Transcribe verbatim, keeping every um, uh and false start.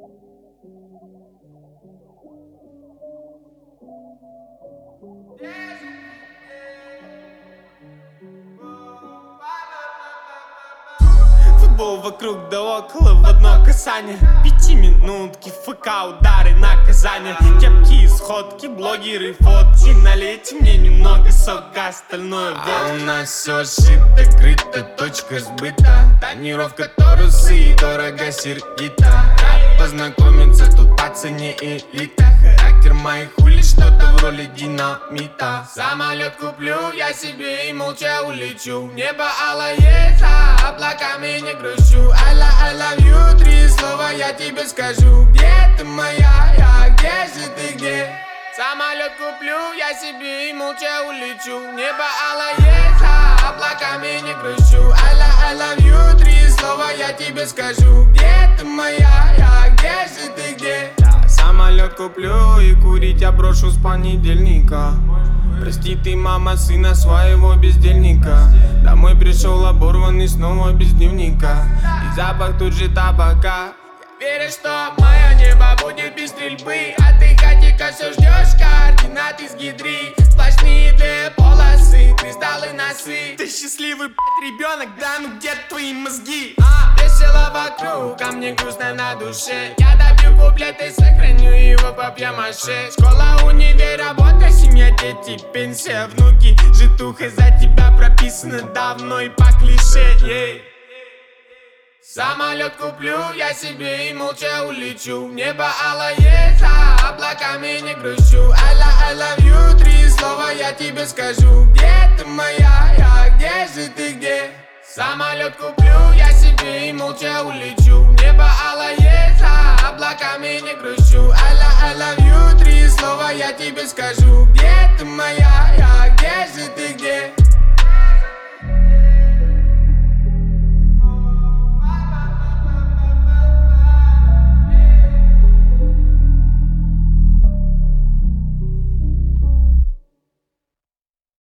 Футбол вокруг да около в одно касание. Пятиминутки, ФК, удары, наказания. Кепки, сходки, блогеры, фотки. Налейте мне немного сока, остальное вот. А у нас все шито, крыто, точка сбыта. Тонировка торусы и дорого сердито. Рад познакомиться, тут по цене элита. Характер моих улиц что-то в роли динамита. Самолет куплю я себе и молча улечу. Небо алое, за облаками не грущу. I, lo I love you, три слова я тебе скажу. Где ты моя, я, где же ты, где? Самолет куплю я себе и молча улечу. Небо алое, за облаками не грущу. I, lo I love you, три слова я тебе скажу. Где ты моя, я, где же ты, где? Самолет куплю и курить я брошу с понедельника. Прости ты, мама, сына своего бездельника. Домой пришел оборванный снова без дневника. И запах тут же табака. Я верю, что мое небо будет без стрельбы. А ты хатика все ждешь координаты с гидри. Сплошные две полосы, кристаллы носы. Ты счастливый, блядь, ребенок, да ну где твои мозги? А, весело вокруг, а мне грустно на душе. Я добью куплет и сохраню его папье-маше. Школа, универ, работа, семья, дети, пенсия, внуки. Житуха за тебя прописана давно и по клише, ей. Самолет куплю я себе и молча улечу. Небо алое, за облаками не грущу. I, lo I love you, три слова я тебе скажу. Где ты моя, я, где же ты, где? Самолет куплю я себе и молча улечу. Небо алое, за облаками не грущу. I, lo I love you, три слова я тебе скажу.